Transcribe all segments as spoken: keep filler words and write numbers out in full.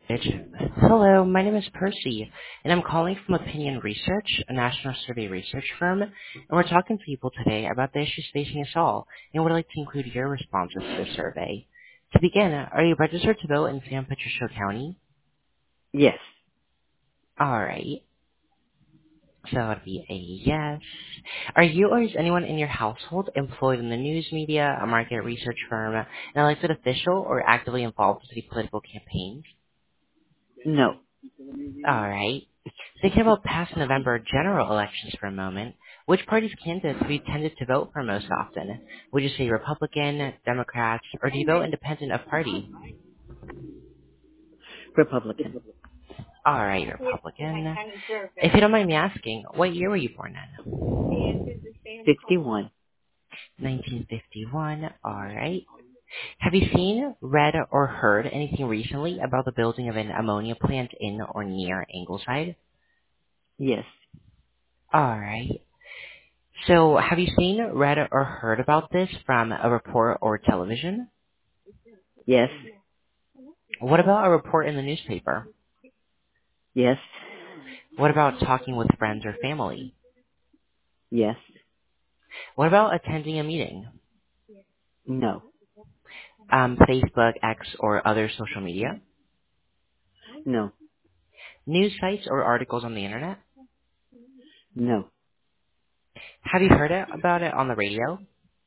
Hello, my name is Percy, and I'm calling from Opinion Research, a national survey research firm, and we're talking to people today about the issues facing us all, and would like to include your responses to the survey. To begin, are you registered to vote in San Patricio County? Yes. Alright, so that would be a yes. Are you or is anyone in your household employed in the news media, a market research firm, an elected official, or actively involved with city political campaigns? No. Alright. Thinking about past November general elections for a moment, which party's candidates have you tended to vote for most often? Would you say Republican, Democrats, or do you vote independent of party? Republican. Alright, Republican. If you don't mind me asking, what year were you born in? sixty-one. nineteen fifty-one, alright. Have you seen, read, or heard anything recently about the building of an ammonia plant in or near Ingleside? Yes. Alright. So, have you seen, read, or heard about this from a report or television? Yes. What about a report in the newspaper? Yes. What about talking with friends or family? Yes. What about attending a meeting? No. Um, Facebook, X, or other social media? No. News sites or articles on the internet? No. Have you heard it, about it on the radio?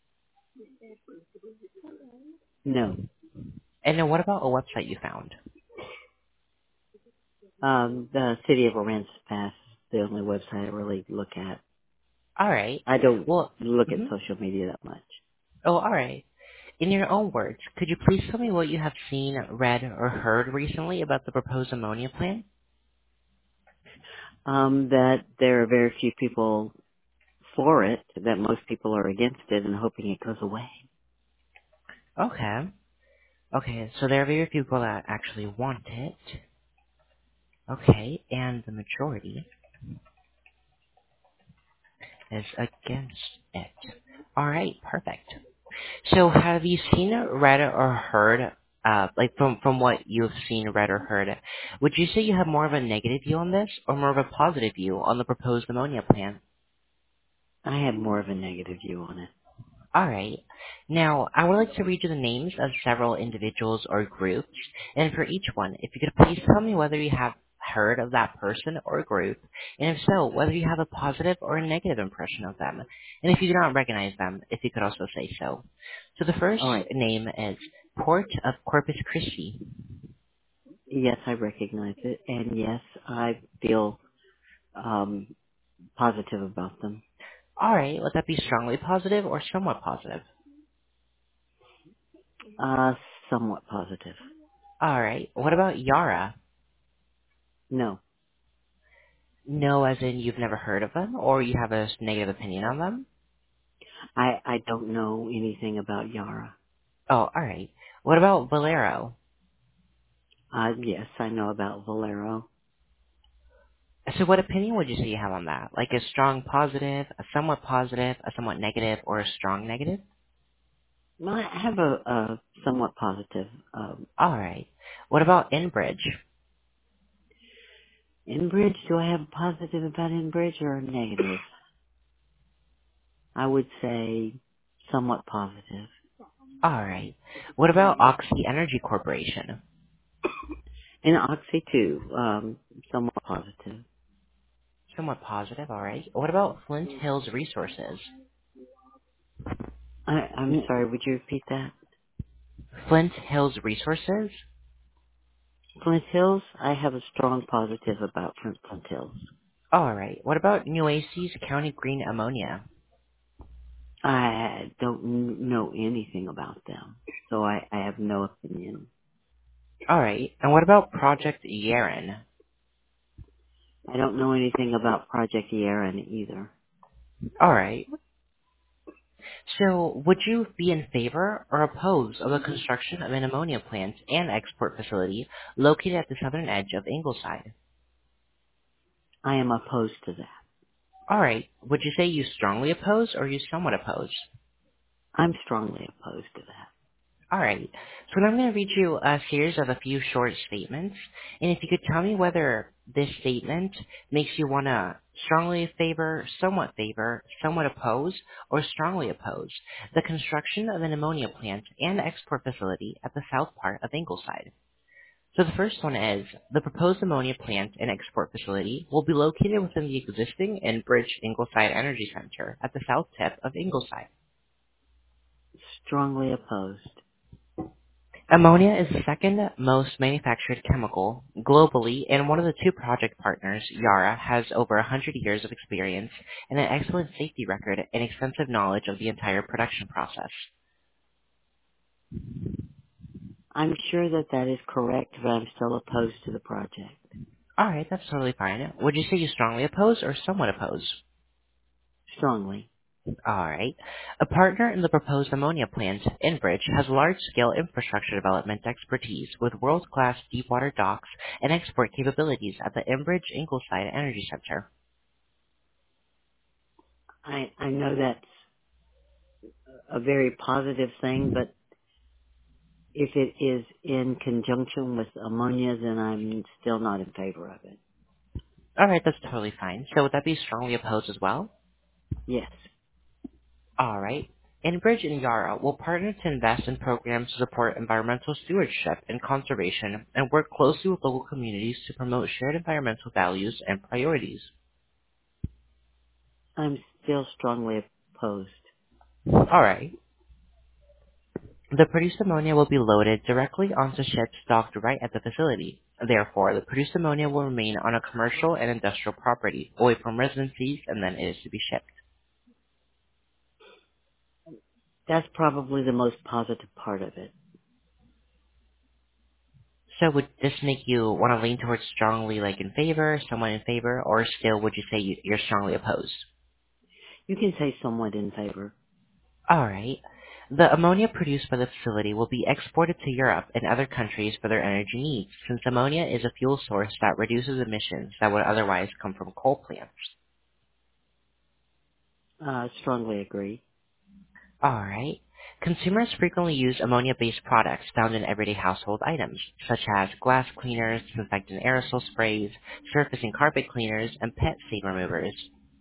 No. And then what about a website you found? Um, the city of Aransas Pass is the only website I really look at. Alright. I don't Well, look at hmm social media that much. oh, alright. In your own words, could you please tell me what you have seen, read, or heard recently about the proposed ammonia plant? Um, that there are very few people for it, that most people are against it and hoping it goes away. Okay. Okay, so there are very few people that actually want it. Okay, and the majority is against it. Alright, perfect. So have you seen, read, or heard, uh, like from, from what you've seen, read, or heard, would you say you have more of a negative view on this, or more of a positive view on the proposed ammonia plant? I have more of a negative view on it. Alright. Now, I would like to read you the names of several individuals or groups, and for each one, if you could please tell me whether you have heard of that person or group, and if so, whether you have a positive or a negative impression of them. And if you do not recognize them, if you could also say so. So the first All right. name is Port of Corpus Christi. Yes, I recognize it. And yes, I feel, um, positive about them. Alright, would that be strongly positive or somewhat positive? Uh, somewhat positive. Alright, what about Yara? No. No, as in you've never heard of them, or you have a negative opinion on them? I, I don't know anything about Yara. Oh, alright. What about Valero? Uh, yes, I know about Valero. So what opinion would you say you have on that? Like a strong positive, a somewhat positive, a somewhat negative, or a strong negative? Well, I have a, a somewhat positive. Um, Alright. What about Enbridge? Enbridge, do I have a positive about Enbridge or a negative? I would say somewhat positive. Alright. What about Oxy Energy Corporation? And Oxy too, um, somewhat positive. Somewhat positive, alright. What about Flint Hills Resources? I, I'm sorry, would you repeat that? Flint Hills Resources? Flint Hills, I have a strong positive about Flint, Flint Hills. Alright. What about Nueces County Green Ammonia? I don't n- know anything about them, so I, I have no opinion. Alright. And what about Project Yaren? I don't know anything about Project Yaren either. Alright. So, would you be in favor or opposed of the construction of an ammonia plant and export facility located at the southern edge of Ingleside? I am opposed to that. Alright, would you say you strongly oppose or you somewhat oppose? I'm strongly opposed to that. All right. So now I'm going to read you a series of a few short statements, and if you could tell me whether this statement makes you want to strongly favor, somewhat favor, somewhat oppose, or strongly oppose the construction of an ammonia plant and export facility at the south part of Ingleside. So the first one is, the proposed ammonia plant and export facility will be located within the existing Enbridge Ingleside Energy Center at the south tip of Ingleside. Strongly opposed. Ammonia is the second most manufactured chemical globally, and one of the two project partners, Yara, has over one hundred years of experience and an excellent safety record and extensive knowledge of the entire production process. I'm sure that that is correct, but I'm still opposed to the project. Alright, that's totally fine. Would you say you strongly oppose or somewhat oppose? Strongly. Alright. A partner in the proposed ammonia plant, Enbridge, has large-scale infrastructure development expertise with world-class deepwater docks and export capabilities at the Enbridge Ingleside Energy Center. I, I know that's a very positive thing, but if it is in conjunction with ammonia, then I'm still not in favor of it. Alright, that's totally fine. So would that be strongly opposed as well? Yes. Alright. Enbridge and Yara will partner to invest in programs to support environmental stewardship and conservation and work closely with local communities to promote shared environmental values and priorities. I'm still strongly opposed. Alright. The produced ammonia will be loaded directly onto ships docked right at the facility. Therefore, the produced ammonia will remain on a commercial and industrial property, away from residencies, and then it is to be shipped. That's probably the most positive part of it. So would this make you want to lean towards strongly like in favor, somewhat in favor, or still would you say you- you're strongly opposed? You can say somewhat in favor. Alright. The ammonia produced by the facility will be exported to Europe and other countries for their energy needs, since ammonia is a fuel source that reduces emissions that would otherwise come from coal plants. Uh, strongly agree. Alright. Consumers frequently use ammonia-based products found in everyday household items, such as glass cleaners, disinfectant aerosol sprays, surface and carpet cleaners, and pet stain removers.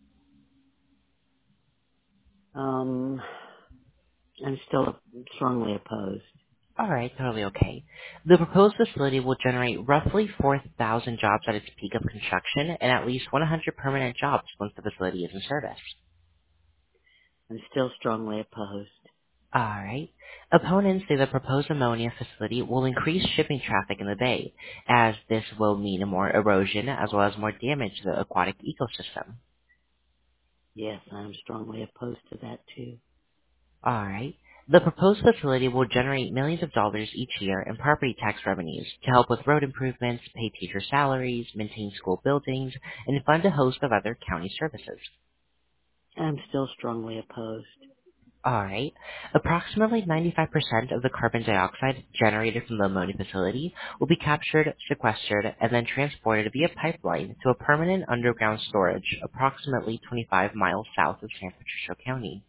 Um, I'm still strongly opposed. Alright, totally okay. The proposed facility will generate roughly four thousand jobs at its peak of construction and at least one hundred permanent jobs once the facility is in service. I'm still strongly opposed. Alright. Opponents say the proposed ammonia facility will increase shipping traffic in the bay, as this will mean more erosion as well as more damage to the aquatic ecosystem. Yes, I'm strongly opposed to that too. Alright. The proposed facility will generate millions of dollars each year in property tax revenues to help with road improvements, pay teacher salaries, maintain school buildings, and fund a host of other county services. I'm still strongly opposed. Alright. Approximately ninety-five percent of the carbon dioxide generated from the ammonia facility will be captured, sequestered, and then transported via pipeline to a permanent underground storage approximately twenty-five miles south of San Patricio County.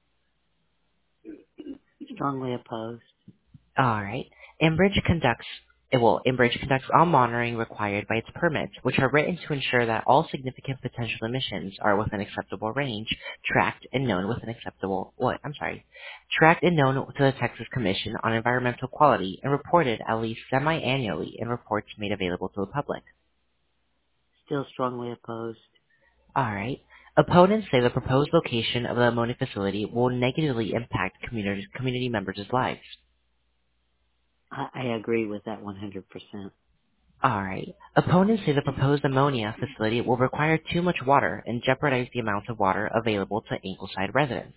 Strongly opposed. All right. Enbridge conducts it will Enbridge conducts all monitoring required by its permits, which are written to ensure that all significant potential emissions are within acceptable range, tracked and known within acceptable what I'm sorry, tracked and known to the Texas Commission on Environmental Quality and reported at least semi-annually in reports made available to the public. Still strongly opposed. All right. Opponents say the proposed location of the ammonia facility will negatively impact community community members' lives. I, I agree with that one hundred percent. Alright. Opponents say the proposed ammonia facility will require too much water and jeopardize the amount of water available to Ingleside residents.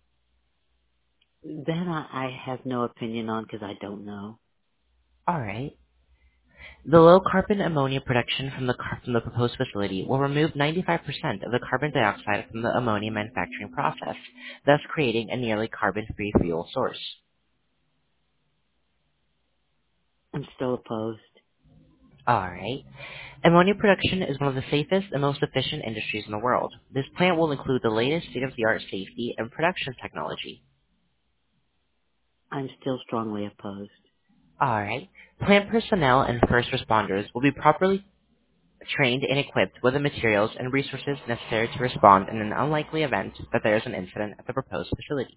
That I, I have no opinion on because I don't know. Alright. The low carbon ammonia production from the, car- from the proposed facility will remove ninety-five percent of the carbon dioxide from the ammonia manufacturing process, thus creating a nearly carbon-free fuel source. I'm still opposed. Alright. Ammonia production is one of the safest and most efficient industries in the world. This plant will include the latest state-of-the-art safety and production technology. I'm still strongly opposed. Alright. Plant personnel and first responders will be properly trained and equipped with the materials and resources necessary to respond in an unlikely event that there is an incident at the proposed facility.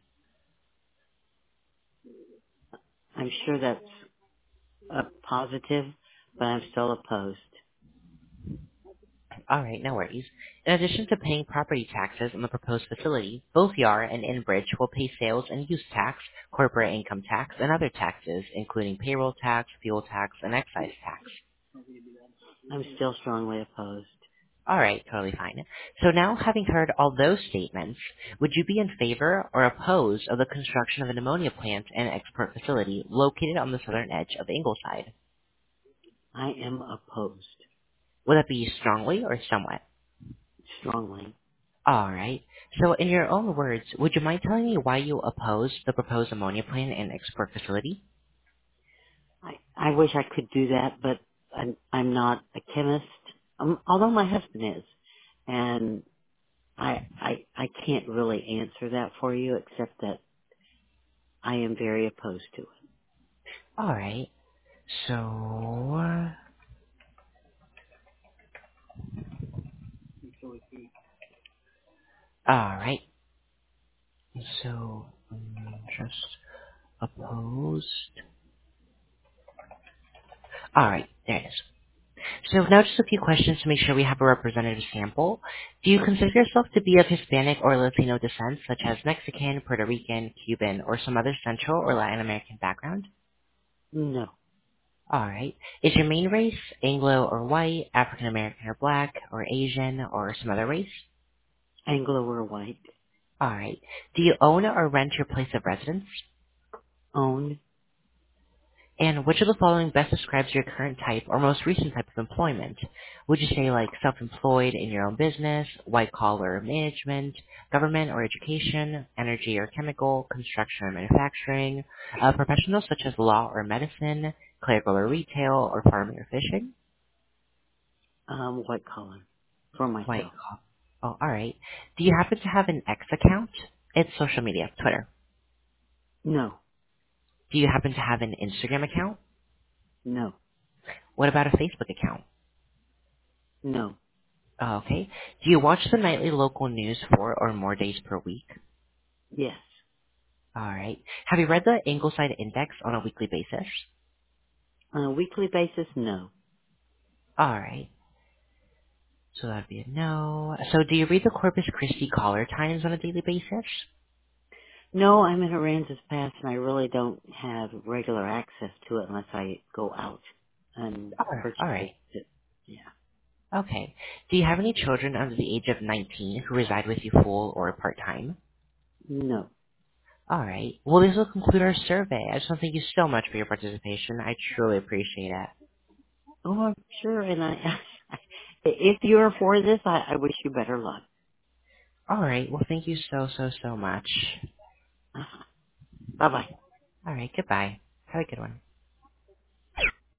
I'm sure that's a positive, but I'm still opposed. Alright, no worries. In addition to paying property taxes on the proposed facility, both Yar and Enbridge will pay sales and use tax, corporate income tax, and other taxes, including payroll tax, fuel tax, and excise tax. I'm still strongly opposed. Alright, totally fine. So now, having heard all those statements, would you be in favor or opposed of the construction of an ammonia plant and export facility located on the southern edge of Ingleside? I am opposed. Would that be strongly or somewhat? Strongly. Alright. So in your own words, would you mind telling me why you oppose the proposed ammonia plant and export facility? I, I wish I could do that, but I'm, I'm not a chemist, um, although my husband is. And I, I, I can't really answer that for you except that I am very opposed to it. Alright. So, uh, alright. So, um, just opposed. Alright, there it is. So now just a few questions to make sure we have a representative sample. Do you consider yourself to be of Hispanic or Latino descent, such as Mexican, Puerto Rican, Cuban, or some other Central or Latin American background? No. Alright. Is your main race Anglo or white, African American or black, or Asian, or some other race? Anglo or white. Alright. Do you own or rent your place of residence? Owned. And which of the following best describes your current type or most recent type of employment? Would you say like self-employed in your own business, white collar management, government or education, energy or chemical, construction or manufacturing, uh, professionals such as law or medicine, clerical or retail, or farming or fishing? Um, white collar. For White myself. collar. Oh, alright. Do you happen to have an X account? It's social media, Twitter. No. Do you happen to have an Instagram account? No. What about a Facebook account? No. Oh, okay. Do you watch the nightly local news four or more days per week? Yes. All right. Have you read the Ingleside Index on a weekly basis? On a weekly basis, no. All right. So that'd be a no. So do you read the Corpus Christi Caller Times on a daily basis? No, I'm in Aransas Pass and I really don't have regular access to it unless I go out and All right. purchase All right. it. Yeah. Okay. Do you have any children under the age of nineteen who reside with you full or part-time? No. All right. Well, this will conclude our survey. I just want to thank you so much for your participation. I truly appreciate it. Oh, I'm sure. And I, if you're for this, I, I wish you better luck. All right. Well, thank you so, so, so much. Uh-huh. Bye bye. All right. Goodbye. Have a good one.